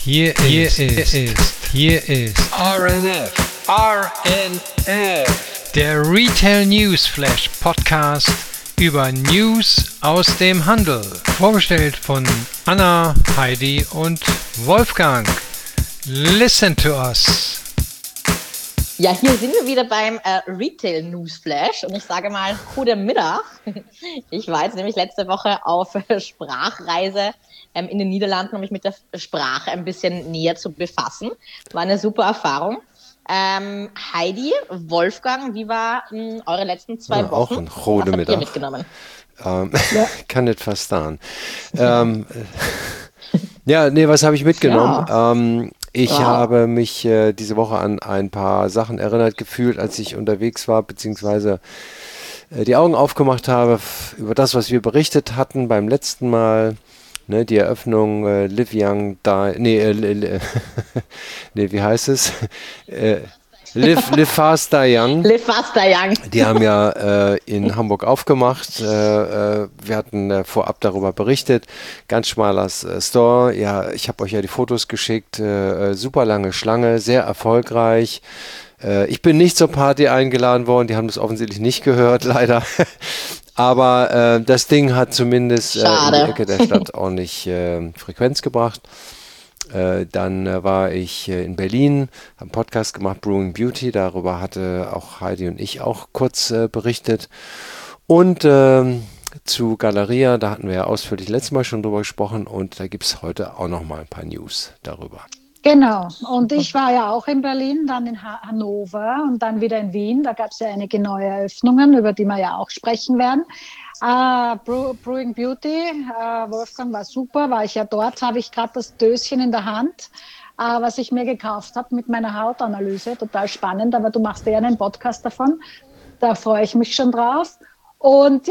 Hier ist RNF, der Retail News Flash Podcast über News aus dem Handel. Vorgestellt von Anna, Heidi und Wolfgang. Listen to us. Ja, hier sind wir wieder beim Retail News Flash und ich sage mal, guten Mittag. Ich war jetzt nämlich letzte Woche auf Sprachreise in den Niederlanden, um mich mit der Sprache ein bisschen näher zu befassen. War eine super Erfahrung. Heidi, Wolfgang, wie waren eure letzten 2 Wochen? Auch ein guten Mittag. Was habt ihr mitgenommen? Kann nicht verstehen. Was habe ich mitgenommen? Ja. Ich habe mich diese Woche an ein paar Sachen erinnert gefühlt, als ich unterwegs war, beziehungsweise die Augen aufgemacht habe über das, was wir berichtet hatten beim letzten Mal. Ne, die Eröffnung Live Young Die, wie heißt es? Live Fast Die Young. Live Fast Die Young. Die haben ja in Hamburg aufgemacht. Wir hatten vorab darüber berichtet. Ganz schmaler Store. Ja, ich habe euch ja die Fotos geschickt. Super lange Schlange, sehr erfolgreich. Ich bin nicht zur Party eingeladen worden. Die haben das offensichtlich nicht gehört, leider. Aber das Ding hat zumindest in die Ecke der Stadt ordentlich Frequenz gebracht. Dann war ich in Berlin, habe einen Podcast gemacht, Brewing Beauty. Darüber hatte auch Heidi und ich auch kurz berichtet. Und zu Galeria, da hatten wir ja ausführlich letztes Mal schon drüber gesprochen. Und da gibt es heute auch noch mal ein paar News darüber. Genau, und ich war ja auch in Berlin, dann in Hannover und dann wieder in Wien. Da gab es ja einige neue Eröffnungen, über die wir ja auch sprechen werden. Brewing Beauty, Wolfgang, war super, war ich ja dort, habe ich gerade das Döschen in der Hand, was ich mir gekauft habe mit meiner Hautanalyse. Total spannend, aber du machst ja einen Podcast davon, da freue ich mich schon drauf. Und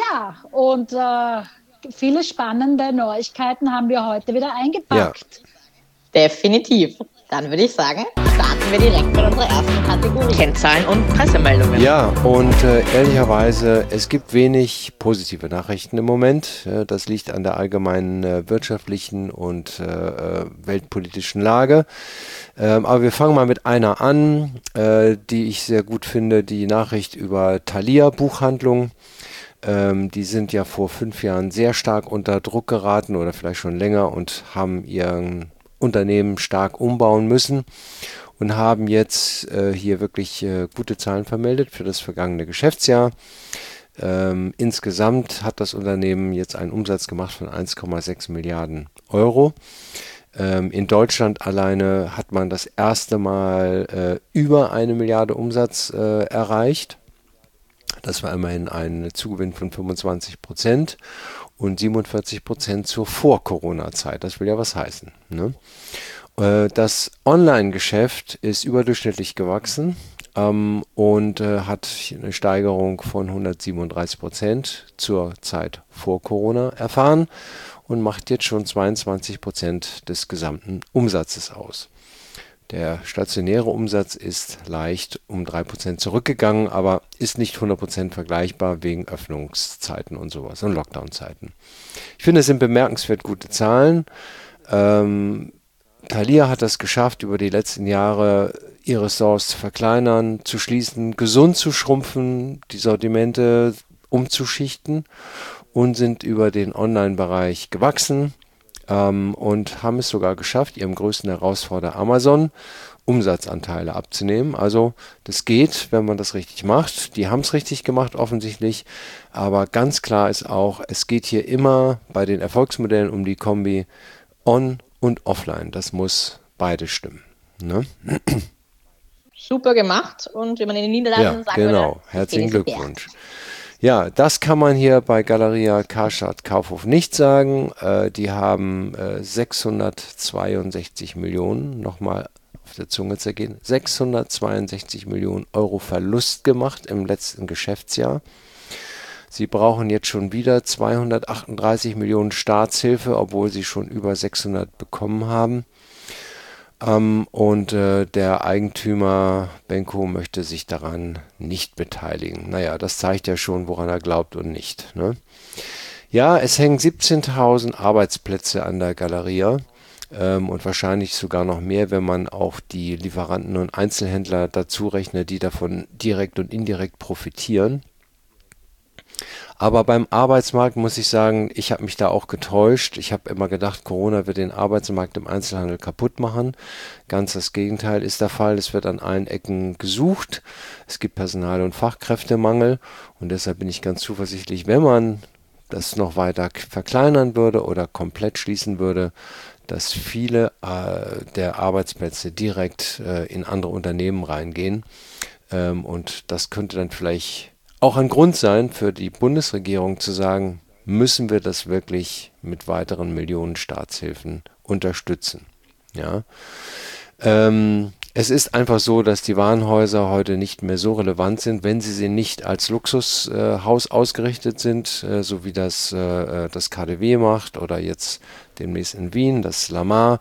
viele spannende Neuigkeiten haben wir heute wieder eingepackt. Ja. Definitiv. Dann würde ich sagen, starten wir direkt mit unserer ersten Kategorie. Kennzahlen und Pressemeldungen. Ja, und ehrlicherweise, es gibt wenig positive Nachrichten im Moment. Das liegt an der allgemeinen wirtschaftlichen und weltpolitischen Lage. Aber wir fangen mal mit einer an, die ich sehr gut finde, die Nachricht über Thalia Buchhandlung. Die sind ja vor 5 Jahren sehr stark unter Druck geraten oder vielleicht schon länger und haben ihren Unternehmen stark umbauen müssen und haben jetzt hier wirklich gute Zahlen vermeldet für das vergangene Geschäftsjahr. Insgesamt hat das Unternehmen jetzt einen Umsatz gemacht von 1,6 Milliarden Euro. In Deutschland alleine hat man das erste Mal über 1 Milliarde Umsatz erreicht. Das war immerhin ein Zugewinn von 25% und 47% zur Vor-Corona-Zeit. Das will ja was heißen. Ne? Das Online-Geschäft ist überdurchschnittlich gewachsen und hat eine Steigerung von 137% zur Zeit vor Corona erfahren und macht jetzt schon 22% des gesamten Umsatzes aus. Der stationäre Umsatz ist leicht um 3% zurückgegangen, aber ist nicht 100% vergleichbar wegen Öffnungszeiten und sowas und Lockdown-Zeiten. Ich finde, es sind bemerkenswert gute Zahlen. Thalia hat das geschafft, über die letzten Jahre ihre Stores zu verkleinern, zu schließen, gesund zu schrumpfen, die Sortimente umzuschichten und sind über den Online-Bereich gewachsen. Und haben es sogar geschafft, ihrem größten Herausforderer Amazon Umsatzanteile abzunehmen. Also das geht, wenn man das richtig macht. Die haben es richtig gemacht offensichtlich, aber ganz klar ist auch, es geht hier immer bei den Erfolgsmodellen um die Kombi On und Offline. Das muss beide stimmen. Ne? Super gemacht und wenn man in den Niederlanden sagen würde, genau. Herzlichen Glückwunsch. Ja, das kann man hier bei Galeria Karstadt Kaufhof nicht sagen. Die haben 662 Millionen, nochmal auf der Zunge zergehen, 662 Millionen Euro Verlust gemacht im letzten Geschäftsjahr. Sie brauchen jetzt schon wieder 238 Millionen Staatshilfe, obwohl sie schon über 600 bekommen haben. Und der Eigentümer Benko möchte sich daran nicht beteiligen. Naja, das zeigt ja schon, woran er glaubt und nicht. Ne? Ja, es hängen 17.000 Arbeitsplätze an der Galeria. und wahrscheinlich sogar noch mehr, wenn man auch die Lieferanten und Einzelhändler dazu rechnet, die davon direkt und indirekt profitieren. Aber beim Arbeitsmarkt muss ich sagen, ich habe mich da auch getäuscht. Ich habe immer gedacht, Corona wird den Arbeitsmarkt im Einzelhandel kaputt machen. Ganz das Gegenteil ist der Fall. Es wird an allen Ecken gesucht. Es gibt Personal- und Fachkräftemangel. Und deshalb bin ich ganz zuversichtlich, wenn man das noch weiter verkleinern würde oder komplett schließen würde, dass viele der Arbeitsplätze direkt in andere Unternehmen reingehen. Und das könnte dann vielleicht auch ein Grund sein für die Bundesregierung zu sagen, müssen wir das wirklich mit weiteren Millionen Staatshilfen unterstützen. Ja. Es ist einfach so, dass die Warenhäuser heute nicht mehr so relevant sind, wenn sie nicht als Luxushaus ausgerichtet sind, so wie das KaDeWe macht oder jetzt demnächst in Wien, das Lamar.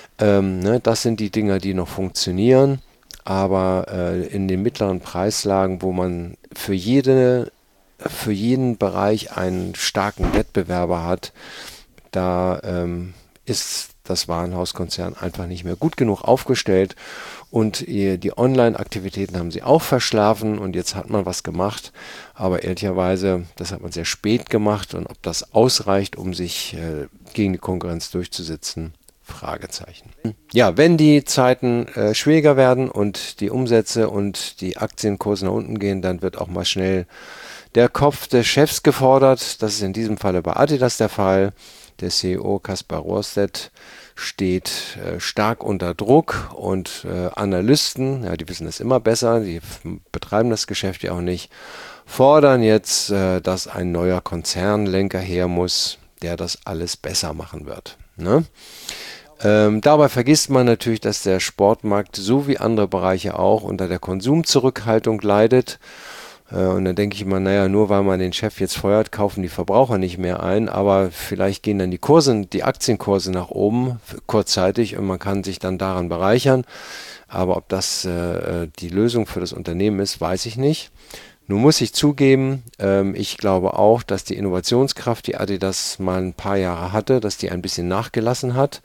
Das sind die Dinger, die noch funktionieren. Aber in den mittleren Preislagen, wo man für jeden Bereich einen starken Wettbewerber hat, da ist das Warenhauskonzern einfach nicht mehr gut genug aufgestellt. Und die Online-Aktivitäten haben sie auch verschlafen und jetzt hat man was gemacht. Aber ehrlicherweise, das hat man sehr spät gemacht und ob das ausreicht, um sich gegen die Konkurrenz durchzusetzen, Fragezeichen. Ja, wenn die Zeiten schwieriger werden und die Umsätze und die Aktienkurse nach unten gehen, dann wird auch mal schnell der Kopf des Chefs gefordert. Das ist in diesem Falle bei Adidas der Fall. Der CEO Kaspar Rohrstedt steht stark unter Druck und Analysten, ja, die wissen das immer besser, die betreiben das Geschäft ja auch nicht, fordern jetzt, dass ein neuer Konzernlenker her muss, der das alles besser machen wird. Ne? Dabei vergisst man natürlich, dass der Sportmarkt so wie andere Bereiche auch unter der Konsumzurückhaltung leidet. Und dann denke ich immer, naja, nur weil man den Chef jetzt feuert, kaufen die Verbraucher nicht mehr ein, aber vielleicht gehen dann die Aktienkurse nach oben kurzzeitig und man kann sich dann daran bereichern. Aber ob das die Lösung für das Unternehmen ist, weiß ich nicht. Nun muss ich zugeben, ich glaube auch, dass die Innovationskraft, die Adidas mal ein paar Jahre hatte, dass die ein bisschen nachgelassen hat.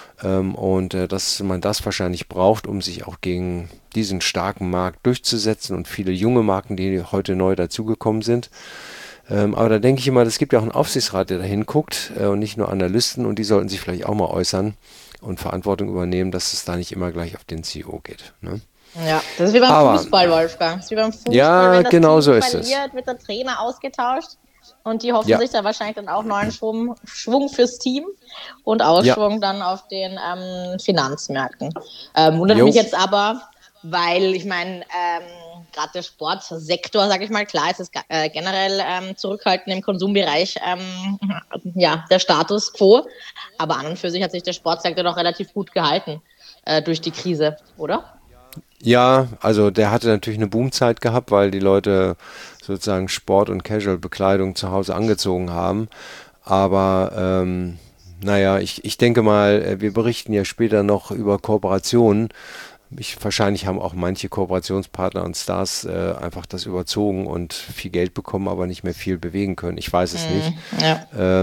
Und dass man das wahrscheinlich braucht, um sich auch gegen diesen starken Markt durchzusetzen und viele junge Marken, die heute neu dazugekommen sind. Aber da denke ich immer, es gibt ja auch einen Aufsichtsrat, der da hinguckt und nicht nur Analysten und die sollten sich vielleicht auch mal äußern und Verantwortung übernehmen, dass es da nicht immer gleich auf den CEO geht. Ne? Ja, das ist wie beim Fußball, Wolfgang. Das ist wie beim Fußball, ja, wenn das genau Team so ist verliert, es. wird der Trainer ausgetauscht. Und die hoffen sich da wahrscheinlich dann auch neuen Schwung fürs Team und Ausschwung dann auf den Finanzmärkten. Wundert mich jetzt aber, weil ich meine, gerade der Sportsektor, sage ich mal, klar ist es generell zurückhaltend im Konsumbereich der Status quo. Aber an und für sich hat sich der Sportsektor doch relativ gut gehalten durch die Krise, oder? Ja, also der hatte natürlich eine Boomzeit gehabt, weil die Leute sozusagen Sport- und Casual-Bekleidung zu Hause angezogen haben. Aber naja, ich denke mal, wir berichten ja später noch über Kooperationen. Wahrscheinlich haben auch manche Kooperationspartner und Stars einfach das überzogen und viel Geld bekommen, aber nicht mehr viel bewegen können. Ich weiß es nicht. Ja.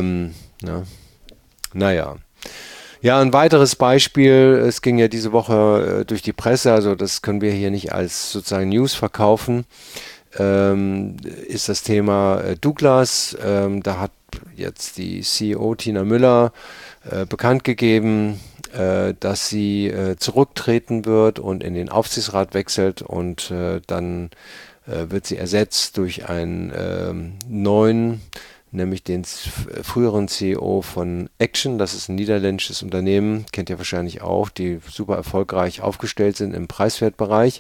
Naja. Ja, ein weiteres Beispiel, es ging ja diese Woche durch die Presse, also das können wir hier nicht als sozusagen News verkaufen, ist das Thema Douglas. Da hat jetzt die CEO Tina Müller bekannt gegeben, dass sie zurücktreten wird und in den Aufsichtsrat wechselt und dann wird sie ersetzt durch einen neuen, nämlich den früheren CEO von Action. Das ist ein niederländisches Unternehmen, kennt ihr wahrscheinlich auch, die super erfolgreich aufgestellt sind im Preiswertbereich.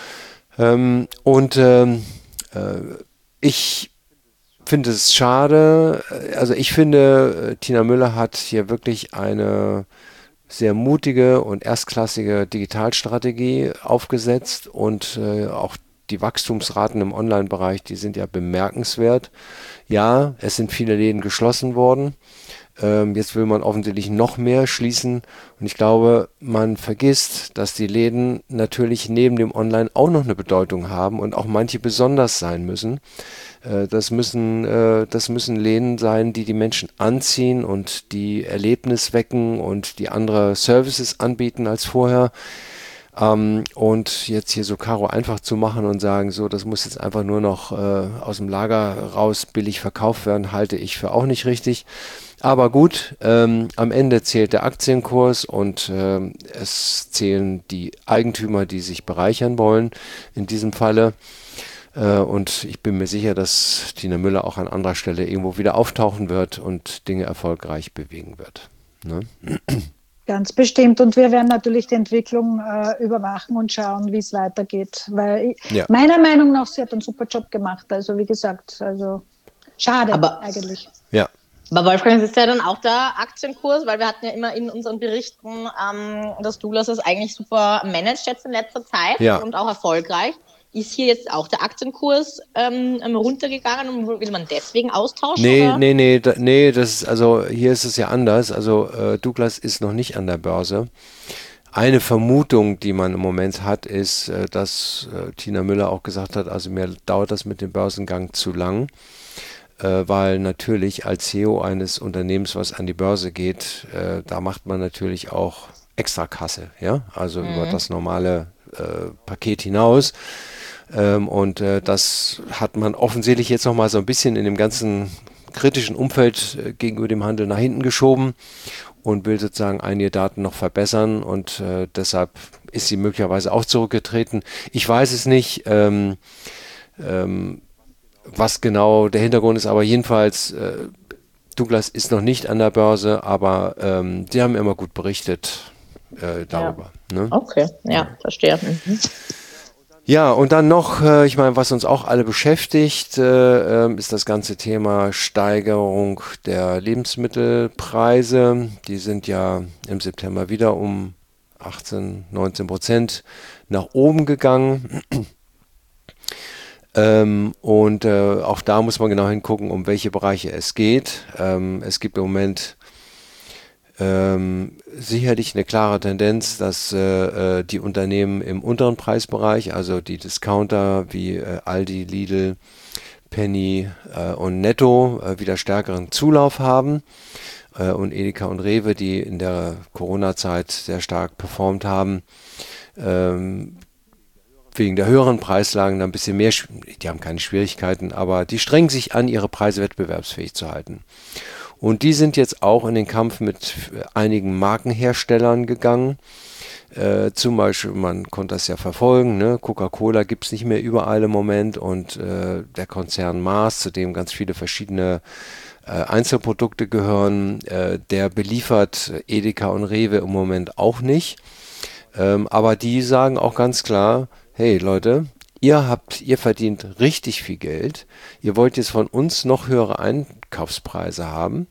Ich finde es schade. Also ich finde, Tina Müller hat hier wirklich eine sehr mutige und erstklassige Digitalstrategie aufgesetzt und auch die Wachstumsraten im Online-Bereich, die sind ja bemerkenswert. Ja, es sind viele Läden geschlossen worden. Jetzt will man offensichtlich noch mehr schließen. Und ich glaube, man vergisst, dass die Läden natürlich neben dem Online auch noch eine Bedeutung haben und auch manche besonders sein müssen. Das müssen Läden sein, die die Menschen anziehen und die Erlebnis wecken und die andere Services anbieten als vorher. Und jetzt hier so Karo einfach zu machen und sagen, so, das muss jetzt einfach nur noch aus dem Lager raus billig verkauft werden, halte ich für auch nicht richtig. Aber gut, am Ende zählt der Aktienkurs und es zählen die Eigentümer, die sich bereichern wollen in diesem Falle. Und ich bin mir sicher, dass Tina Müller auch an anderer Stelle irgendwo wieder auftauchen wird und Dinge erfolgreich bewegen wird. Ne? Ganz bestimmt. Und wir werden natürlich die Entwicklung überwachen und schauen, wie es weitergeht. Weil meiner Meinung nach, sie hat einen super Job gemacht. Also wie gesagt, also schade eigentlich. Ja. Aber Wolfgang, das ist ja dann auch der Aktienkurs, weil wir hatten ja immer in unseren Berichten, dass Douglas es eigentlich super managt jetzt in letzter Zeit und auch erfolgreich. Ist hier jetzt auch der Aktienkurs runtergegangen und will man deswegen austauschen? Nee, das ist, also hier ist es ja anders. Also Douglas ist noch nicht an der Börse. Eine Vermutung, die man im Moment hat, ist, dass Tina Müller auch gesagt hat, also mir dauert das mit dem Börsengang zu lang, weil natürlich als CEO eines Unternehmens, was an die Börse geht, da macht man natürlich auch Extrakasse, ja, also über das normale Paket hinaus. Und das hat man offensichtlich jetzt nochmal so ein bisschen in dem ganzen kritischen Umfeld gegenüber dem Handel nach hinten geschoben und will sozusagen einige Daten noch verbessern und deshalb ist sie möglicherweise auch zurückgetreten. Ich weiß es nicht, was genau der Hintergrund ist, aber jedenfalls Douglas ist noch nicht an der Börse, aber die haben immer gut berichtet darüber. Ja. Ne? Okay, verstehe. Ja, und dann noch, ich meine, was uns auch alle beschäftigt, ist das ganze Thema Steigerung der Lebensmittelpreise. Die sind ja im September wieder um 18-19% nach oben gegangen. Und auch da muss man genau hingucken, um welche Bereiche es geht. Es gibt im Moment sicherlich eine klare Tendenz, dass die Unternehmen im unteren Preisbereich, also die Discounter wie Aldi, Lidl, Penny und Netto wieder stärkeren Zulauf haben und Edeka und Rewe, die in der Corona-Zeit sehr stark performt haben, wegen der höheren Preislagen dann ein bisschen mehr, die haben keine Schwierigkeiten, aber die strengen sich an, ihre Preise wettbewerbsfähig zu halten. Und die sind jetzt auch in den Kampf mit einigen Markenherstellern gegangen. Zum Beispiel, man konnte das ja verfolgen, ne? Coca-Cola gibt es nicht mehr überall im Moment und der Konzern Mars, zu dem ganz viele verschiedene Einzelprodukte gehören, der beliefert Edeka und Rewe im Moment auch nicht. Aber die sagen auch ganz klar, hey Leute, ihr verdient richtig viel Geld. Ihr wollt jetzt von uns noch höhere Einkaufspreise haben,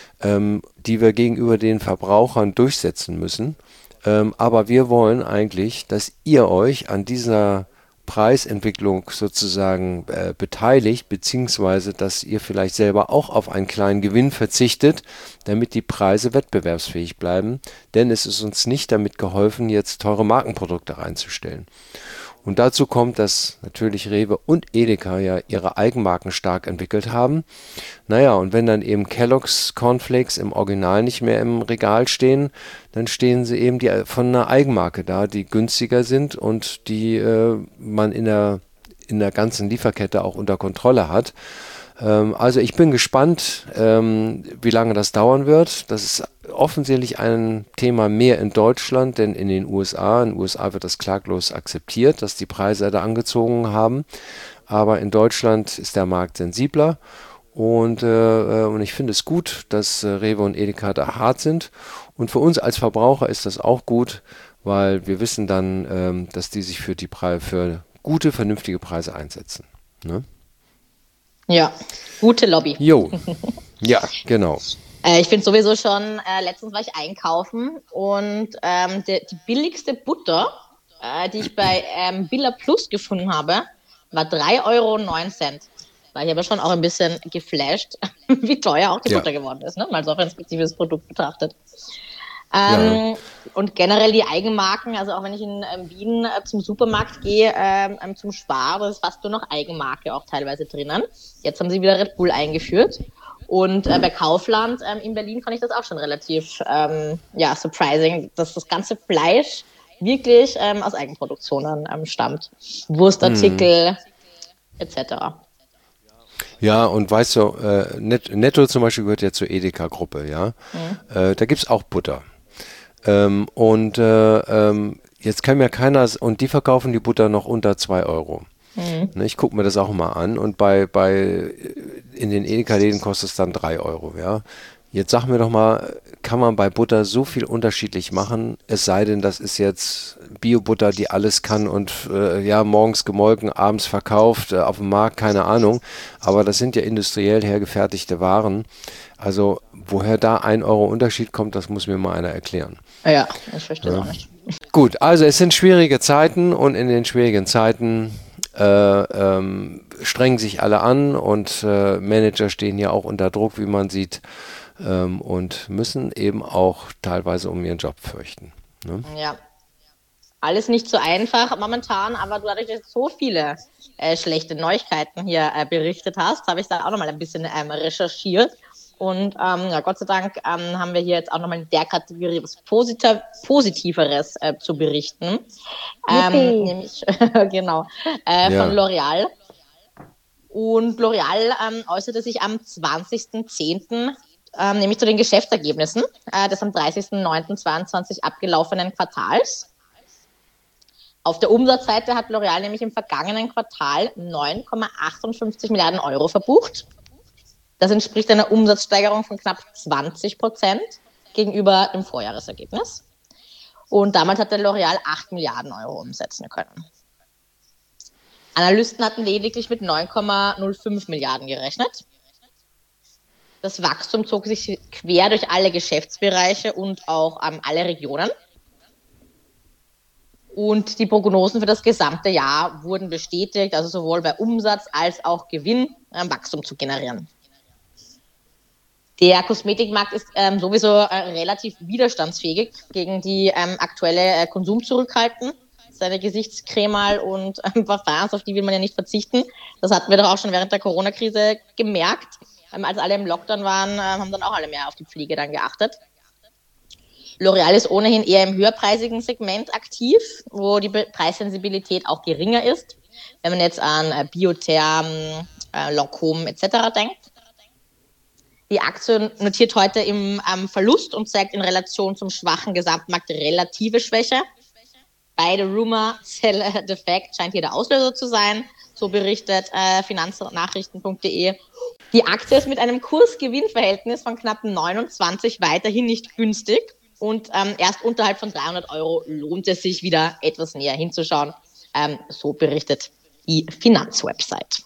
die wir gegenüber den Verbrauchern durchsetzen müssen. Aber wir wollen eigentlich, dass ihr euch an dieser Preisentwicklung sozusagen beteiligt, beziehungsweise dass ihr vielleicht selber auch auf einen kleinen Gewinn verzichtet, damit die Preise wettbewerbsfähig bleiben. Denn es ist uns nicht damit geholfen, jetzt teure Markenprodukte reinzustellen. Und dazu kommt, dass natürlich Rewe und Edeka ja ihre Eigenmarken stark entwickelt haben. Naja, und wenn dann eben Kellogg's Cornflakes im Original nicht mehr im Regal stehen, dann stehen sie eben von einer Eigenmarke da, die günstiger sind und die man in der ganzen Lieferkette auch unter Kontrolle hat. Also ich bin gespannt, wie lange das dauern wird. Das ist offensichtlich ein Thema mehr in Deutschland, denn in den USA wird das klaglos akzeptiert, dass die Preise da angezogen haben. Aber in Deutschland ist der Markt sensibler und ich finde es gut, dass Rewe und Edeka da hart sind. Und für uns als Verbraucher ist das auch gut, weil wir wissen dann, dass die sich für gute, vernünftige Preise einsetzen. Ne? Ja, gute Lobby. Jo, ja, genau. Ich finde sowieso schon, letztens war ich einkaufen und die billigste Butter, die ich bei Billa Plus gefunden habe, war 3,09 Euro. war ich aber schon auch ein bisschen geflasht, wie teuer auch die Butter geworden ist, ne? Mal so auf ein spezifisches Produkt betrachtet. Und generell die Eigenmarken, also auch wenn ich in Wien zum Supermarkt gehe, zum Spar, da ist fast nur noch Eigenmarke auch teilweise drinnen. Jetzt haben sie wieder Red Bull eingeführt. Und bei Kaufland in Berlin fand ich das auch schon relativ surprising, dass das ganze Fleisch wirklich aus Eigenproduktionen stammt. Wurstartikel etc. Ja, und weißt du, Netto zum Beispiel gehört ja zur Edeka-Gruppe, ja. Da gibt's auch Butter. Jetzt kann mir keiner, und die verkaufen die Butter noch unter 2 Euro. Ne, ich gucke mir das auch mal an und in den Edeka-Läden kostet es dann 3 Euro, ja. Jetzt sag mir doch mal, kann man bei Butter so viel unterschiedlich machen, es sei denn, das ist jetzt Bio-Butter, die alles kann und morgens gemolken, abends verkauft, auf dem Markt, keine Ahnung. Aber das sind ja industriell hergefertigte Waren. Also woher da 1 Euro Unterschied kommt, das muss mir mal einer erklären. Ja, ich verstehe auch nicht. Gut, also es sind schwierige Zeiten und in den schwierigen Zeiten strengen sich alle an und Manager stehen ja auch unter Druck, wie man sieht. Und müssen eben auch teilweise um ihren Job fürchten. Ne? Ja, alles nicht so einfach momentan, aber dadurch, dass du so viele schlechte Neuigkeiten hier berichtet hast, habe ich da auch nochmal ein bisschen recherchiert. Und Gott sei Dank haben wir hier jetzt auch nochmal in der Kategorie was Positiveres zu berichten. Nämlich, genau, von L'Oréal. Und L'Oréal äußerte sich am 20.10., nämlich zu den Geschäftsergebnissen des am 30.09.22 abgelaufenen Quartals. Auf der Umsatzseite hat L'Oréal nämlich im vergangenen Quartal 9,58 Milliarden Euro verbucht. Das entspricht einer Umsatzsteigerung von knapp 20% gegenüber dem Vorjahresergebnis. Und damals hatte L'Oréal 8 Milliarden Euro umsetzen können. Analysten hatten lediglich mit 9,05 Milliarden gerechnet. Das Wachstum zog sich quer durch alle Geschäftsbereiche und auch alle Regionen. Und die Prognosen für das gesamte Jahr wurden bestätigt, also sowohl bei Umsatz als auch Gewinn Wachstum zu generieren. Der Kosmetikmarkt ist sowieso relativ widerstandsfähig gegen die aktuelle Konsumzurückhaltung. Seine Gesichtscreme und Parfums, auf die will man ja nicht verzichten. Das hatten wir doch auch schon während der Corona-Krise gemerkt. Als alle im Lockdown waren, haben dann auch alle mehr auf die Pflege dann geachtet. L'Oréal ist ohnehin eher im höherpreisigen Segment aktiv, wo die Preissensibilität auch geringer ist, wenn man jetzt an Biotherm, Lancôme etc. denkt. Die Aktie notiert heute im Verlust und zeigt in Relation zum schwachen Gesamtmarkt relative Schwäche. Beide Rumor, Sell the Fact scheint hier der Auslöser zu sein, so berichtet finanznachrichten.de. Die Aktie ist mit einem Kurs-Gewinn-Verhältnis von knapp 29 weiterhin nicht günstig und erst unterhalb von 300 Euro lohnt es sich wieder etwas näher hinzuschauen. So berichtet die Finanzwebsite.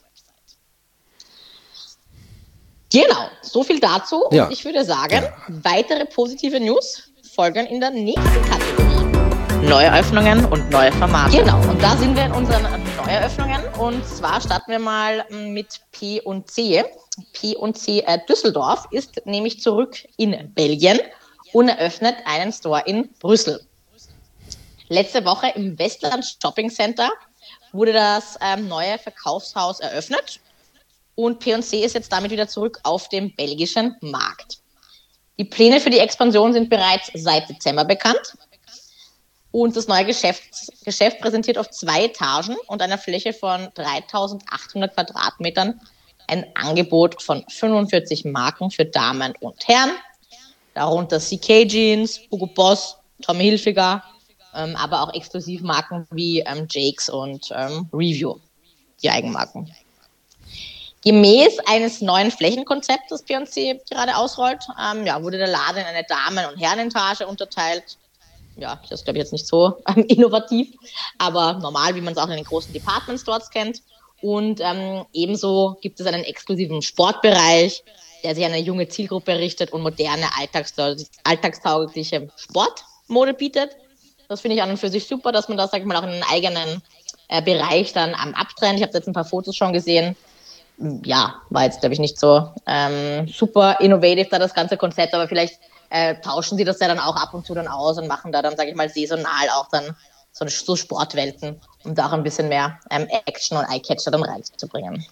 Genau, so viel dazu. Ja. Und ich würde sagen, weitere positive News folgen in der nächsten Kategorie. Neueröffnungen und neue Formate. Genau, und da sind wir in unseren Neueröffnungen. Und zwar starten wir mal mit P&C. P&C Düsseldorf ist nämlich zurück in Belgien und eröffnet einen Store in Brüssel. Letzte Woche im Westland Shopping Center wurde das neue Verkaufshaus eröffnet. Und P&C ist jetzt damit wieder zurück auf dem belgischen Markt. Die Pläne für die Expansion sind bereits seit Dezember bekannt. Und das neue Geschäft präsentiert auf 2 Etagen und einer Fläche von 3.800 Quadratmetern ein Angebot von 45 Marken für Damen und Herren, darunter CK Jeans, Hugo Boss, Tommy Hilfiger, aber auch Exklusivmarken wie Jakes und Review, die Eigenmarken. Gemäß eines neuen Flächenkonzepts, das P&C gerade ausrollt, wurde der Laden in eine Damen- und Herrenetage unterteilt. Ja, das ist, glaube ich, jetzt nicht so innovativ, aber normal, wie man es auch in den großen Department Stores kennt. Und ebenso gibt es einen exklusiven Sportbereich, der sich an eine junge Zielgruppe richtet und moderne, alltagstaugliche Sportmode bietet. Das finde ich an und für sich super, dass man das, sag ich mal, auch in einen eigenen Bereich dann abtrennt. Ich habe jetzt ein paar Fotos schon gesehen. ja, war jetzt, glaube ich, nicht so super innovative da das ganze Konzept, aber vielleicht tauschen sie das ja dann auch ab und zu dann aus und machen da dann, sage ich mal, saisonal auch dann so Sportwelten, um da auch ein bisschen mehr Action und Eye-Catcher dann reinzubringen.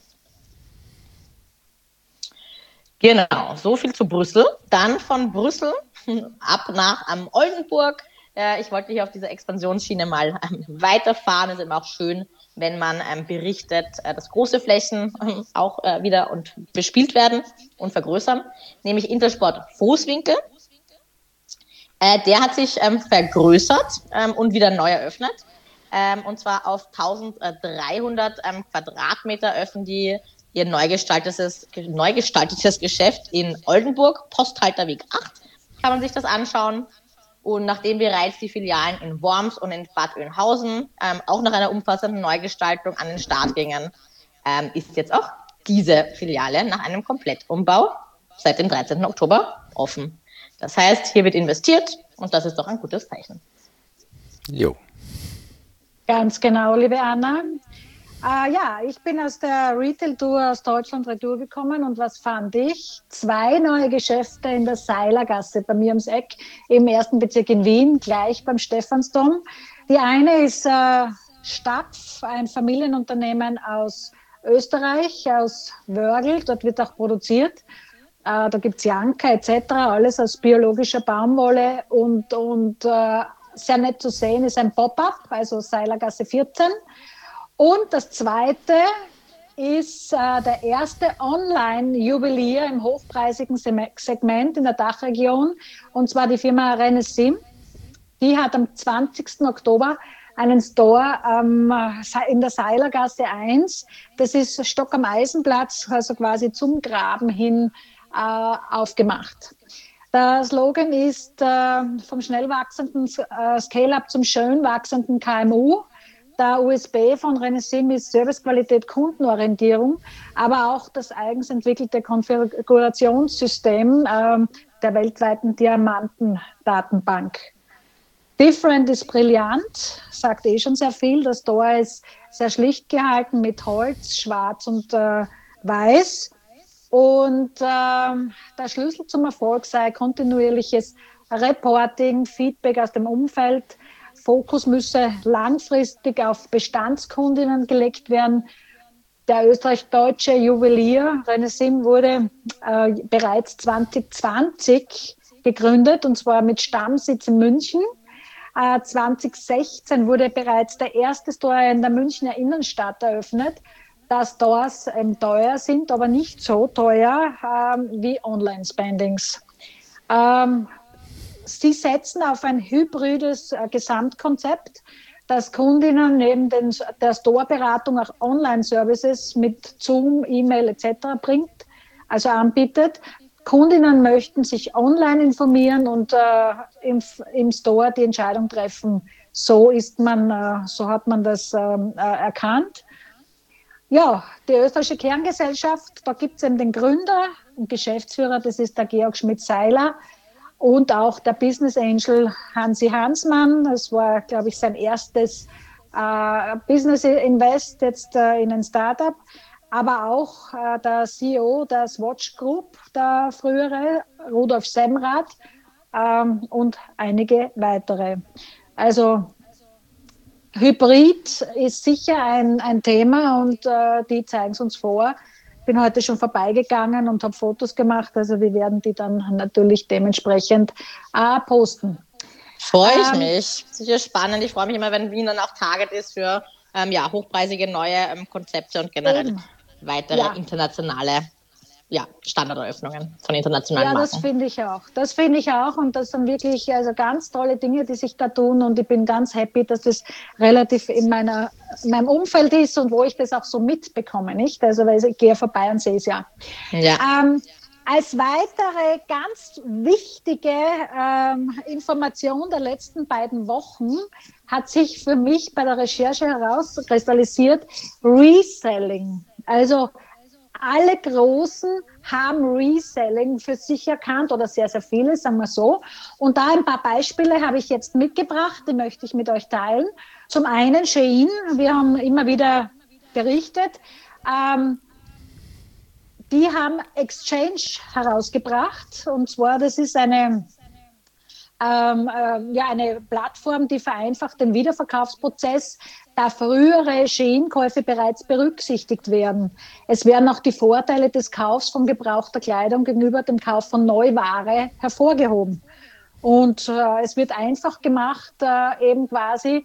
Genau, so viel zu Brüssel. Dann von Brüssel ab nach Oldenburg. Ich wollte hier auf dieser Expansionsschiene mal weiterfahren. Es ist immer auch schön, wenn man berichtet, dass große Flächen auch wieder und bespielt werden und vergrößern. Nämlich Intersport Voßwinkel. Der hat sich vergrößert und wieder neu eröffnet. Und zwar auf 1300 Quadratmeter öffnen die ihr neu gestaltetes Geschäft in Oldenburg, Posthalterweg 8, kann man sich das anschauen. Und nachdem bereits die Filialen in Worms und in Bad Oeynhausen auch nach einer umfassenden Neugestaltung an den Start gingen, ist jetzt auch diese Filiale nach einem Komplettumbau seit dem 13. Oktober offen. Das heißt, hier wird investiert und das ist doch ein gutes Zeichen. Jo. Ganz genau, liebe Anna. Ja, ich bin aus der Retail-Tour aus Deutschland Retour gekommen und was fand ich? 2 neue Geschäfte in der Seilergasse bei mir ums Eck im 1. Bezirk in Wien, gleich beim Stephansdom. Die eine ist Stapf, ein Familienunternehmen aus Österreich, aus Wörgl, dort wird auch produziert. Da gibt es Janka etc., alles aus biologischer Baumwolle und sehr nett zu sehen ist ein Pop-up, also Seilergasse 14. Und das zweite ist der erste Online-Juwelier im hochpreisigen Segment in der Dachregion, und zwar die Firma Renesim. Die hat am 20. Oktober einen Store in der Seilergasse 1. Das ist Stock am Eisenplatz, also quasi zum Graben hin aufgemacht. Der Slogan ist vom schnell wachsenden Scale-Up zum schön wachsenden KMU. Der USB von Renesim ist Servicequalität, Kundenorientierung, aber auch das eigens entwickelte Konfigurationssystem der weltweiten Diamantendatenbank. Different ist brillant, sagt schon sehr viel. Das Tor ist sehr schlicht gehalten mit Holz, schwarz und weiß. Und der Schlüssel zum Erfolg sei kontinuierliches Reporting, Feedback aus dem Umfeld. Fokus müsse langfristig auf Bestandskundinnen gelegt werden. Der österreich-deutsche Juwelier Renesim wurde bereits 2020 gegründet, und zwar mit Stammsitz in München. 2016 wurde bereits der erste Store in der Münchner Innenstadt eröffnet. Dass Stores teuer sind, aber nicht so teuer wie Online-Spendings. Sie setzen auf ein hybrides Gesamtkonzept, das Kundinnen neben der Store-Beratung auch Online-Services mit Zoom, E-Mail etc. also anbietet. Kundinnen möchten sich online informieren und im Store die Entscheidung treffen. So hat man das erkannt. Ja, die österreichische Kerngesellschaft, da gibt es eben den Gründer und Geschäftsführer, das ist der Georg Schmidt-Seiler, und auch der Business Angel Hansi Hansmann. Das war, glaube ich, sein erstes Business Invest jetzt in ein Startup. Aber auch der CEO der Swatch Group, der frühere, Rudolf Semrath, und einige weitere. Also Hybrid ist sicher ein Thema und die zeigen es uns vor. Ich bin heute schon vorbeigegangen und habe Fotos gemacht, also wir werden die dann natürlich dementsprechend posten. Freue ich mich. Sicher spannend. Ich freue mich immer, wenn Wien dann auch Target ist für hochpreisige neue Konzepte und generell weitere internationale Standarderöffnungen von internationalen Marken. Ja, das finde ich auch. Das finde ich auch, und das sind wirklich ganz tolle Dinge, die sich da tun, und ich bin ganz happy, dass das relativ in meinem Umfeld ist und wo ich das auch so mitbekomme, nicht? Also, weil ich gehe vorbei und sehe es ja. Als weitere ganz wichtige Information der letzten beiden Wochen hat sich für mich bei der Recherche herauskristallisiert Reselling. Also alle Großen haben Reselling für sich erkannt, oder sehr, sehr viele, sagen wir so. Und da ein paar Beispiele habe ich jetzt mitgebracht, die möchte ich mit euch teilen. Zum einen Shein, wir haben immer wieder berichtet. die haben Exchange herausgebracht. Und zwar, das ist eine Plattform, die vereinfacht den Wiederverkaufsprozess, da frühere Shein-Käufe bereits berücksichtigt werden. Es werden auch die Vorteile des Kaufs von gebrauchter Kleidung gegenüber dem Kauf von Neuware hervorgehoben. Und es wird einfach gemacht, eben quasi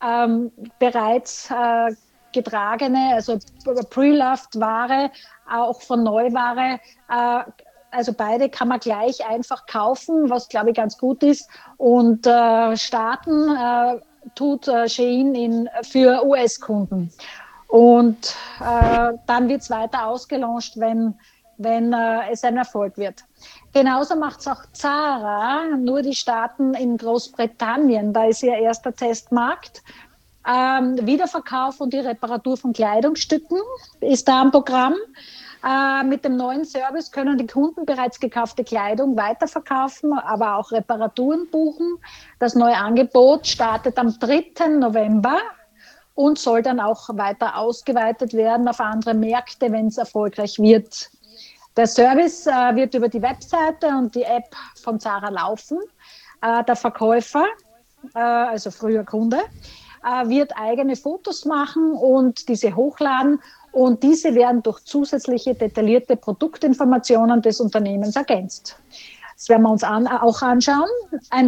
bereits getragene, also pre-loved Ware, auch von Neuware, also beide kann man gleich einfach kaufen, was glaube ich ganz gut ist. Und starten tut Shein für US-Kunden. Und dann wird es weiter ausgelauncht, wenn es ein Erfolg wird. Genauso macht es auch Zara, nur die starten in Großbritannien, da ist ihr erster Testmarkt. Wiederverkauf und die Reparatur von Kleidungsstücken ist da am Programm. Mit dem neuen Service können die Kunden bereits gekaufte Kleidung weiterverkaufen, aber auch Reparaturen buchen. Das neue Angebot startet am 3. November und soll dann auch weiter ausgeweitet werden auf andere Märkte, wenn es erfolgreich wird. Der Service wird über die Webseite und die App von Zara laufen. Der Verkäufer, also früher Kunde, wird eigene Fotos machen und diese hochladen. Und diese werden durch zusätzliche detaillierte Produktinformationen des Unternehmens ergänzt. Das werden wir uns auch anschauen. Ein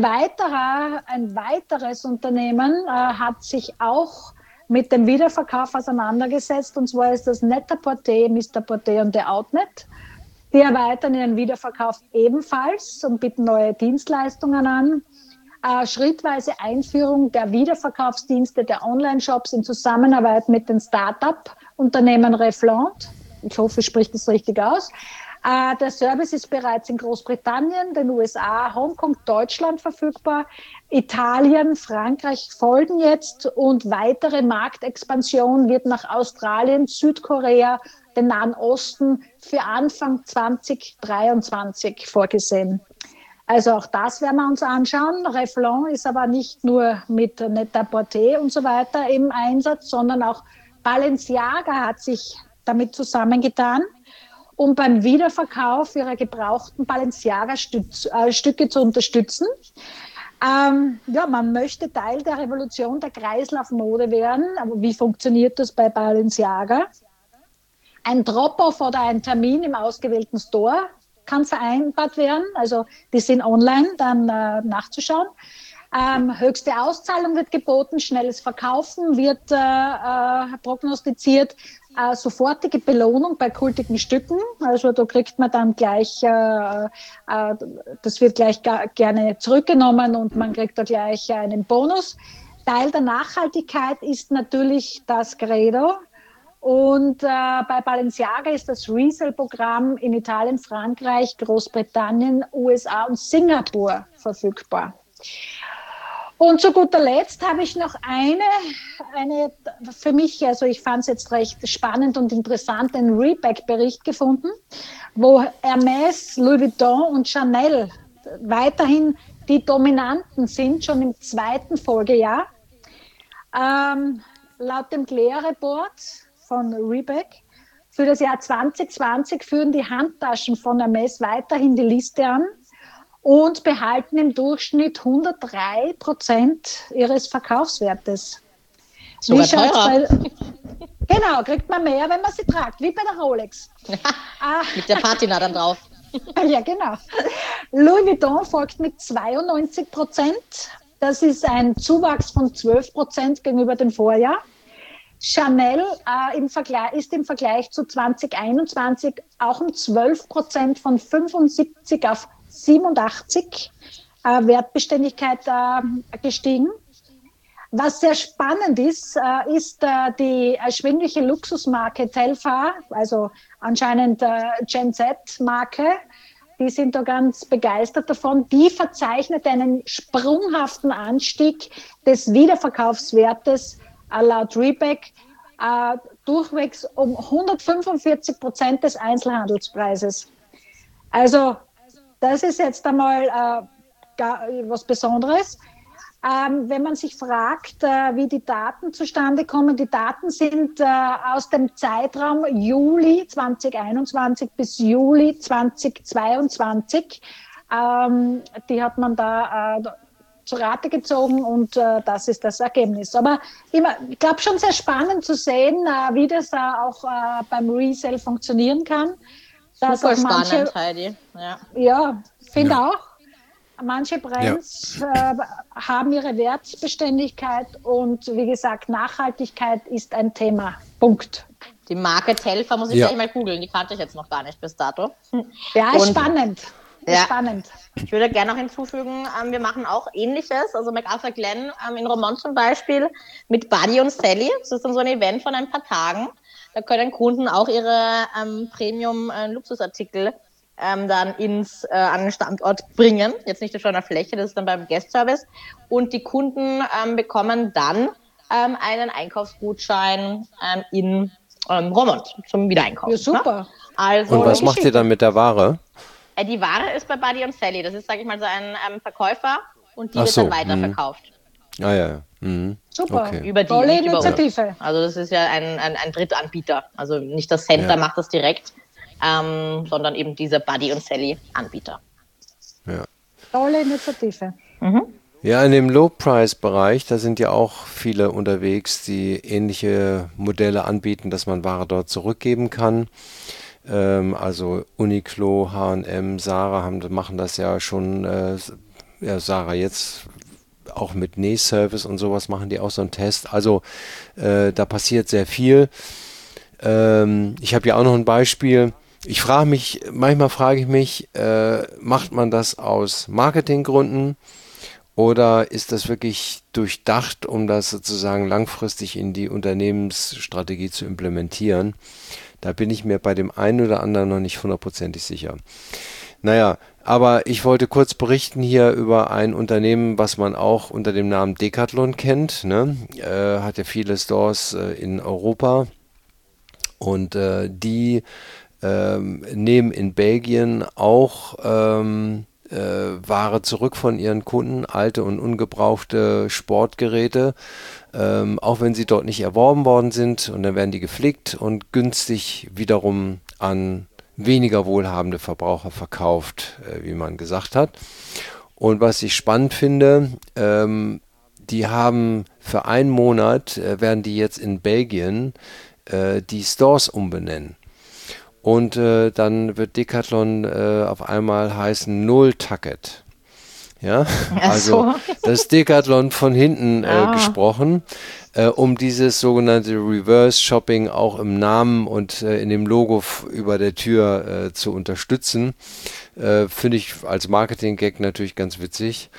weiteres Unternehmen hat sich auch mit dem Wiederverkauf auseinandergesetzt. Und zwar ist das Net-a-Porter, Mr. Porter und der Outnet. Die erweitern ihren Wiederverkauf ebenfalls und bieten neue Dienstleistungen an. Schrittweise Einführung der Wiederverkaufsdienste der Online-Shops in Zusammenarbeit mit den Start-up-Unternehmen Reflaunt. Ich hoffe, ich spreche das richtig aus. Der Service ist bereits in Großbritannien, den USA, Hongkong, Deutschland verfügbar. Italien, Frankreich folgen jetzt und weitere Marktexpansion wird nach Australien, Südkorea, den Nahen Osten für Anfang 2023 vorgesehen. Also auch das werden wir uns anschauen. Revlon ist aber nicht nur mit Net-a-Porter und so weiter im Einsatz, sondern auch Balenciaga hat sich damit zusammengetan, um beim Wiederverkauf ihrer gebrauchten Balenciaga-Stücke zu unterstützen. Man möchte Teil der Revolution der Kreislaufmode werden. Aber wie funktioniert das bei Balenciaga? Ein Drop-off oder ein Termin im ausgewählten Store kann vereinbart werden, also die sind online dann nachzuschauen. Höchste Auszahlung wird geboten, schnelles Verkaufen wird prognostiziert, sofortige Belohnung bei kultigen Stücken, also da kriegt man dann gleich, das wird gleich gerne zurückgenommen und man kriegt da gleich einen Bonus. Teil der Nachhaltigkeit ist natürlich das Credo. Und bei Balenciaga ist das Resale-Programm in Italien, Frankreich, Großbritannien, USA und Singapur verfügbar. Und zu guter Letzt habe ich noch eine für mich, also ich fand es jetzt recht spannend und interessant, einen Reebok-Bericht gefunden, wo Hermès, Louis Vuitton und Chanel weiterhin die Dominanten sind, schon im 2. Folgejahr. Laut dem Claire-Report von Reebok für das Jahr 2020 führen die Handtaschen von Hermès weiterhin die Liste an und behalten im Durchschnitt 103% ihres Verkaufswertes. Sogar teurer. Genau, kriegt man mehr, wenn man sie tragt, wie bei der Rolex. Mit der Patina dann drauf. Ja, genau. Louis Vuitton folgt mit 92%. Das ist ein Zuwachs von 12% gegenüber dem Vorjahr. Chanel ist im Vergleich zu 2021 auch um 12% von 75 auf 87 Wertbeständigkeit gestiegen. Was sehr spannend ist, ist die erschwingliche Luxusmarke Telfar, also anscheinend Gen Z-Marke. Die sind da ganz begeistert davon. Die verzeichnet einen sprunghaften Anstieg des Wiederverkaufswertes laut Reebok durchwegs um 145% des Einzelhandelspreises. Also das ist jetzt einmal was Besonderes. Wenn man sich fragt, wie die Daten zustande kommen, die Daten sind aus dem Zeitraum Juli 2021 bis Juli 2022. Die hat man da zu Rate gezogen und das ist das Ergebnis. Aber ich glaube schon sehr spannend zu sehen, wie das auch beim Resale funktionieren kann. Super spannend, Heidi. Ja, finde auch. Manche Brands haben ihre Wertbeständigkeit und wie gesagt, Nachhaltigkeit ist ein Thema. Punkt. Die Marke Telfer muss ich gleich mal googeln, die kannte ich jetzt noch gar nicht bis dato. Ja, ist spannend. Spannend. Ich würde gerne noch hinzufügen, wir machen auch Ähnliches, also MacArthur Glen in Romont zum Beispiel mit Buddy und Sally. Das ist dann so ein Event von ein paar Tagen. Da können Kunden auch ihre Premium-Luxusartikel dann an den Standort bringen. Jetzt nicht auf einer Fläche, das ist dann beim Guest-Service. Und die Kunden bekommen dann einen Einkaufsgutschein in Romont zum Wiedereinkauf. Ja, super. Ne? Also, und was macht ihr dann mit der Ware? Die Ware ist bei Buddy und Sally. Das ist, sage ich mal, so ein Verkäufer und die wird dann weiterverkauft. Ah ja. Super. Okay. Über die, tolle nicht Initiative. Über uns. Also das ist ja ein Drittanbieter. Also nicht das Center macht das direkt, sondern eben dieser Buddy und Sally Anbieter. Ja. Tolle Initiative. Ja, in dem Low-Price-Bereich, da sind ja auch viele unterwegs, die ähnliche Modelle anbieten, dass man Ware dort zurückgeben kann. Also Uniqlo, H&M, Zara machen das ja schon, Zara jetzt auch mit Nähservice und sowas machen die auch so einen Test. Also da passiert sehr viel. Ich habe ja auch noch ein Beispiel. Manchmal frage ich mich, macht man das aus Marketinggründen oder ist das wirklich durchdacht, um das sozusagen langfristig in die Unternehmensstrategie zu implementieren? Da bin ich mir bei dem einen oder anderen noch nicht hundertprozentig sicher. Naja, aber ich wollte kurz berichten hier über ein Unternehmen, was man auch unter dem Namen Decathlon kennt. Ne? Hat ja viele Stores in Europa und die nehmen in Belgien auch Ware zurück von ihren Kunden, alte und ungebrauchte Sportgeräte, auch wenn sie dort nicht erworben worden sind, und dann werden die gepflegt und günstig wiederum an weniger wohlhabende Verbraucher verkauft, wie man gesagt hat. Und was ich spannend finde, die haben für einen Monat, werden die jetzt in Belgien die Stores umbenennen. Und dann wird Decathlon auf einmal heißen Nulltacket. Ja, also das ist Decathlon von hinten gesprochen, um dieses sogenannte Reverse Shopping auch im Namen und in dem Logo über der Tür zu unterstützen. Finde ich als Marketing-Gag natürlich ganz witzig.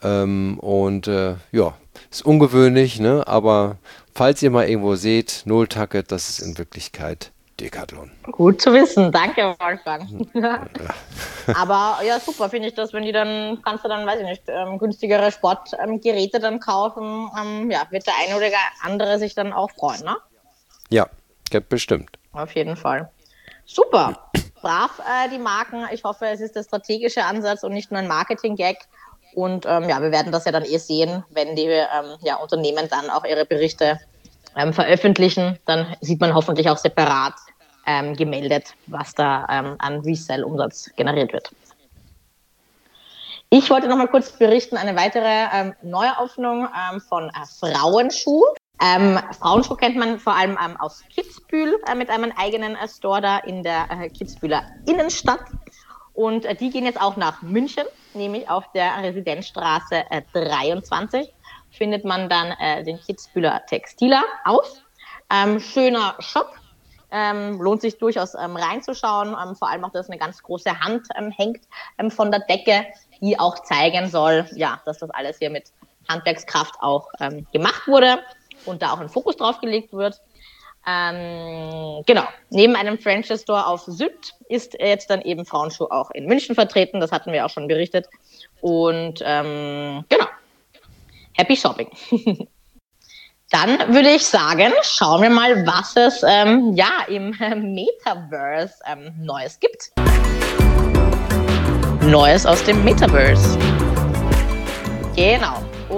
Ist ungewöhnlich, ne? Aber falls ihr mal irgendwo seht, Nulltacket, das ist in Wirklichkeit Decathlon. Gut zu wissen, danke Wolfgang. Aber ja, super finde ich das, wenn die dann, kannst du dann, weiß ich nicht, günstigere Sportgeräte dann kaufen, wird der eine oder andere sich dann auch freuen, ne? Ja, bestimmt. Auf jeden Fall. Super, brav die Marken. Ich hoffe, es ist der strategische Ansatz und nicht nur ein Marketing-Gag. Und wir werden das ja dann sehen, wenn die Unternehmen dann auch ihre Berichte veröffentlichen. Dann sieht man hoffentlich auch separat gemeldet, was da an Resell-Umsatz generiert wird. Ich wollte noch mal kurz berichten, eine weitere Neueröffnung von Frauenschuh. Frauenschuh kennt man vor allem aus Kitzbühel mit einem eigenen Store da in der Kitzbüheler Innenstadt. Und die gehen jetzt auch nach München, nämlich auf der Residenzstraße 23 findet man dann den Kitzbüheler Textiler auf. Schöner Shop, lohnt sich durchaus reinzuschauen, vor allem auch, dass eine ganz große Hand hängt von der Decke, die auch zeigen soll, dass das alles hier mit Handwerkskraft auch gemacht wurde und da auch ein Fokus drauf gelegt wird. Genau, neben einem Franchise-Store auf Süd ist jetzt dann eben Frauenschuh auch in München vertreten, das hatten wir auch schon berichtet. Und genau, Happy Shopping. Dann würde ich sagen, schauen wir mal, was es im Metaverse Neues gibt. Neues aus dem Metaverse. Genau.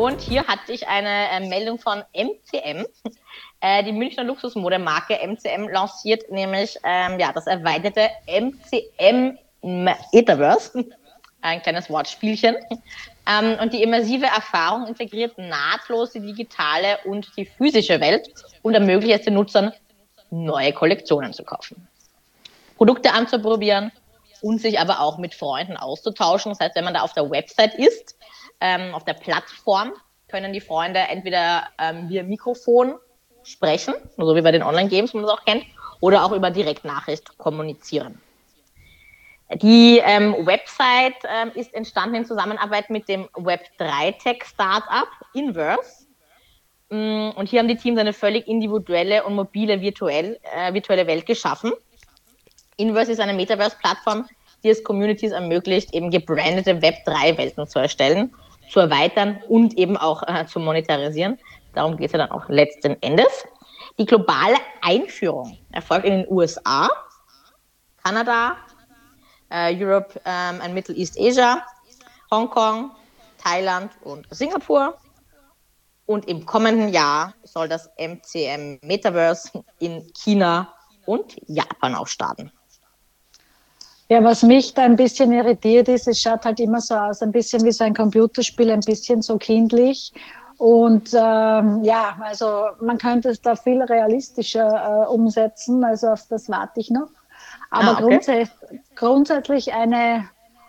Und hier hatte ich eine Meldung von MCM. Die Münchner Luxusmodemarke MCM lanciert nämlich das erweiterte MCM Metaverse. Ein kleines Wortspielchen. Und die immersive Erfahrung integriert nahtlos die digitale und die physische Welt und ermöglicht es den Nutzern, neue Kollektionen zu kaufen, Produkte anzuprobieren und sich aber auch mit Freunden auszutauschen. Das heißt, wenn man da auf der Website ist, auf der Plattform, können die Freunde entweder via Mikrofon sprechen, so wie bei den Online-Games, wie man das auch kennt, oder auch über Direktnachricht kommunizieren. Die Website ist entstanden in Zusammenarbeit mit dem Web3-Tech-Startup Inverse. Und hier haben die Teams eine völlig individuelle und mobile virtuelle Welt geschaffen. Inverse ist eine Metaverse-Plattform, die es Communities ermöglicht, eben gebrandete Web3-Welten zu erstellen, zu erweitern und eben auch zu monetarisieren. Darum geht es ja dann auch letzten Endes. Die globale Einführung erfolgt in den USA, Kanada, Europe and Middle East Asia, Hongkong, Thailand und Singapur. Und im kommenden Jahr soll das MCM Metaverse in China und Japan auch starten. Ja, was mich da ein bisschen irritiert ist, es schaut halt immer so aus, ein bisschen wie so ein Computerspiel, ein bisschen so kindlich. Und also man könnte es da viel realistischer umsetzen, also auf das warte ich noch. Aber grundsätzlich eine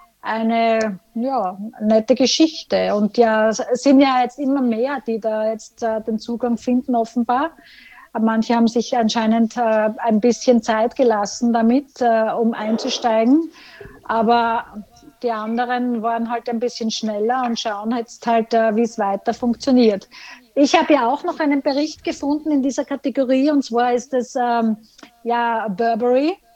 nette Geschichte. Und ja, es sind ja jetzt immer mehr, die da jetzt den Zugang finden, offenbar. Manche haben sich anscheinend ein bisschen Zeit gelassen damit, um einzusteigen. Aber die anderen waren halt ein bisschen schneller und schauen jetzt halt, wie es weiter funktioniert. Ich habe ja auch noch einen Bericht gefunden in dieser Kategorie, und zwar ist es Burberry.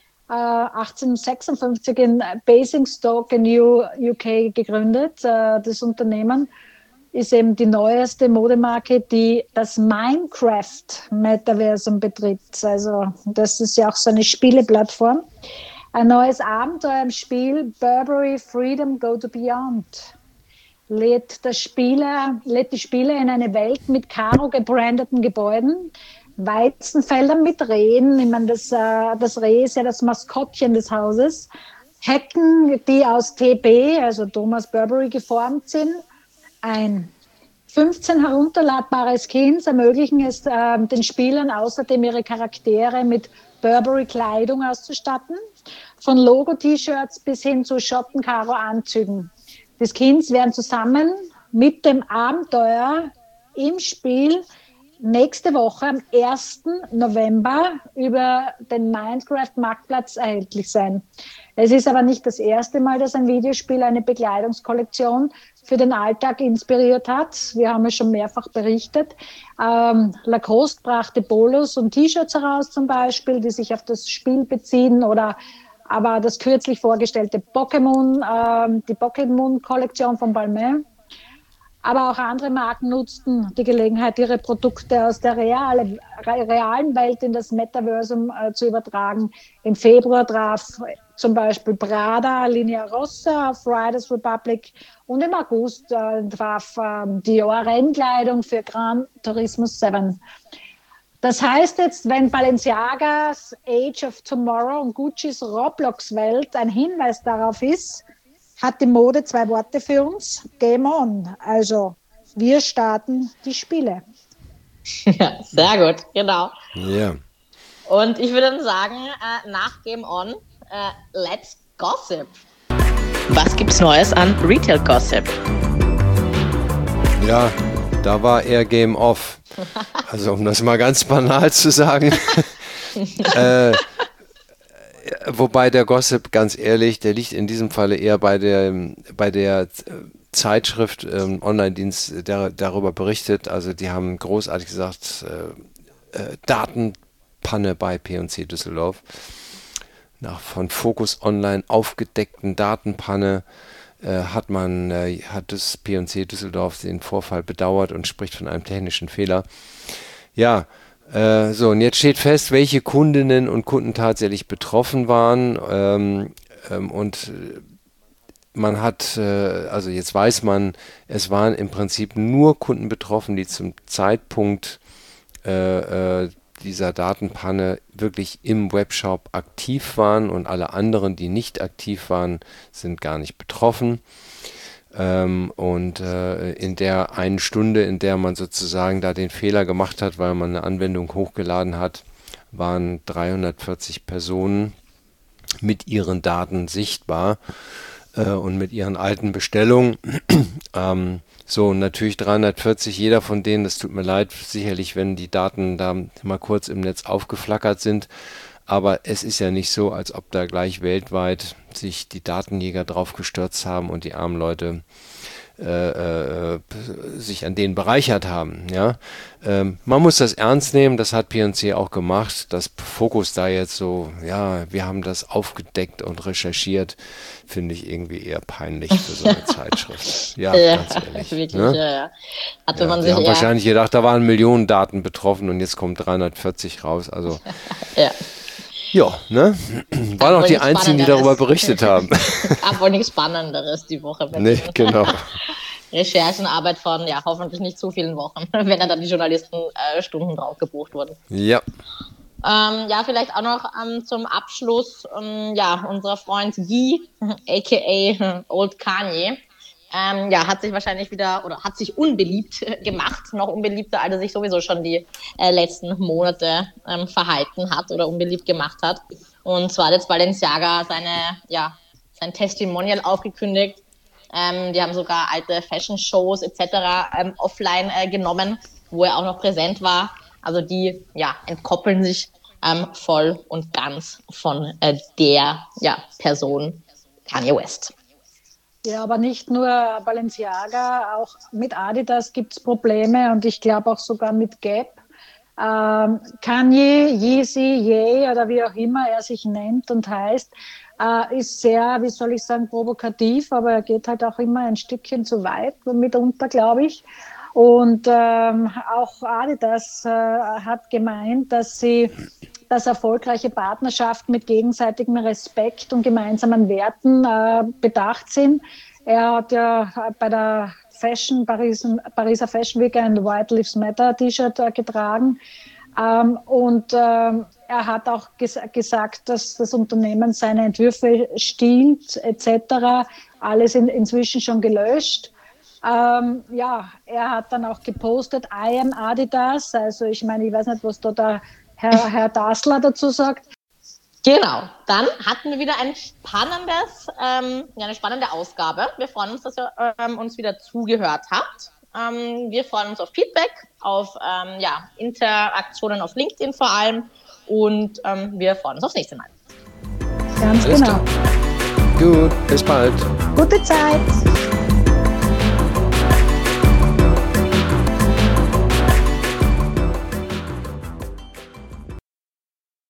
1856 in Basingstoke in UK gegründet. Das Unternehmen ist eben die neueste Modemarke, die das Minecraft-Metaversum betritt. Also das ist ja auch so eine Spieleplattform. Ein neues Abenteuer im Spiel Burberry Freedom Go to Beyond lädt die Spieler in eine Welt mit Karo gebrandeten Gebäuden, Weizenfeldern mit Rehen. Ich meine, das Reh ist ja das Maskottchen des Hauses. Hecken, die aus TB, also Thomas Burberry, geformt sind. Ein 15 herunterladbare Skins ermöglichen es den Spielern außerdem, ihre Charaktere mit Burberry-Kleidung auszustatten. Von Logo-T-Shirts bis hin zu Schotten-Karo-Anzügen. Die Skins werden zusammen mit dem Abenteuer im Spiel nächste Woche am 1. November über den Minecraft-Marktplatz erhältlich sein. Es ist aber nicht das erste Mal, dass ein Videospiel eine Bekleidungskollektion für den Alltag inspiriert hat. Wir haben ja schon mehrfach berichtet. Lacoste brachte Polos und T-Shirts heraus zum Beispiel, die sich auf das Spiel beziehen, oder aber das kürzlich vorgestellte Pokémon, die Pokémon-Kollektion von Balmain. Aber auch andere Marken nutzten die Gelegenheit, ihre Produkte aus der realen Welt in das Metaversum zu übertragen. Im Februar traf zum Beispiel Prada Linea Rossa auf Riders Republic und im August traf Dior Rennkleidung für Gran Turismo 7. Das heißt jetzt, wenn Balenciagas Age of Tomorrow und Guccis Roblox-Welt ein Hinweis darauf ist, hat die Mode zwei Worte für uns: Game on. Also, wir starten die Spiele. Ja, sehr gut, genau. Ja. Yeah. Und ich würde dann sagen, nach Game on, let's gossip. Was gibt's Neues an Retail Gossip? Ja, da war eher Game off. Also, um das mal ganz banal zu sagen. Wobei der Gossip, ganz ehrlich, der liegt in diesem Falle eher bei der Zeitschrift Online-Dienst, der darüber berichtet. Also die haben großartig gesagt, Datenpanne bei P&C Düsseldorf. Nach von Focus Online aufgedeckten Datenpanne hat das P&C Düsseldorf den Vorfall bedauert und spricht von einem technischen Fehler. Ja, und jetzt steht fest, welche Kundinnen und Kunden tatsächlich betroffen waren, und man hat, also jetzt weiß man, es waren im Prinzip nur Kunden betroffen, die zum Zeitpunkt dieser Datenpanne wirklich im Webshop aktiv waren, und alle anderen, die nicht aktiv waren, sind gar nicht betroffen. Und in der einen Stunde, in der man sozusagen da den Fehler gemacht hat, weil man eine Anwendung hochgeladen hat, waren 340 Personen mit ihren Daten sichtbar und mit ihren alten Bestellungen. So, natürlich 340, jeder von denen, das tut mir leid, sicherlich, wenn die Daten da mal kurz im Netz aufgeflackert sind, aber es ist ja nicht so, als ob da gleich weltweit sich die Datenjäger drauf gestürzt haben und die armen Leute sich an denen bereichert haben. Ja? Man muss das ernst nehmen, das hat P&C auch gemacht. Das Fokus da jetzt so, ja, wir haben das aufgedeckt und recherchiert, finde ich irgendwie eher peinlich für so eine Zeitschrift. Ja, ganz ehrlich. Wirklich, ne? ja. Hatte man Die sich haben wahrscheinlich gedacht, da waren Millionen Daten betroffen und jetzt kommt 340 raus. Also ja, ne? Waren auch die Einzigen, die darüber berichtet haben. Aber nichts Spannenderes die Woche. Nee, genau. Recherchenarbeit von, ja, hoffentlich nicht zu vielen Wochen, wenn dann die Journalisten Stunden drauf gebucht wurden. Ja. Ja, vielleicht auch noch zum Abschluss, unser Freund Guy, a.k.a. Old Kanye, hat sich wahrscheinlich wieder, oder hat sich unbeliebt gemacht, noch unbeliebter, als er sich sowieso schon die letzten Monate verhalten hat oder unbeliebt gemacht hat. Und zwar hat jetzt Balenciaga sein Testimonial aufgekündigt. Die haben sogar alte Fashion-Shows etc. Offline genommen, wo er auch noch präsent war. Also die entkoppeln sich voll und ganz von der Person Kanye West. Ja, aber nicht nur Balenciaga, auch mit Adidas gibt es Probleme und ich glaube auch sogar mit Gap. Kanye, Yeezy, Ye oder wie auch immer er sich nennt und heißt, ist sehr, wie soll ich sagen, provokativ, aber er geht halt auch immer ein Stückchen zu weit mitunter, glaube ich. Und auch Adidas hat gemeint, dass erfolgreiche Partnerschaften mit gegenseitigem Respekt und gemeinsamen Werten bedacht sind. Er hat ja bei der Pariser Fashion Week ein White Lives Matter T-Shirt getragen. Er hat auch gesagt, dass das Unternehmen seine Entwürfe stiehlt etc. Alles inzwischen schon gelöscht. Er hat dann auch gepostet, I am Adidas. Also ich meine, ich weiß nicht, was da der Herr Dassler dazu sagt. Genau, dann hatten wir wieder eine spannende Ausgabe. Wir freuen uns, dass ihr uns wieder zugehört habt. Wir freuen uns auf Feedback, auf Interaktionen auf LinkedIn vor allem und wir freuen uns aufs nächste Mal. Ganz Alles genau. klar. Gut, bis bald. Gute Zeit.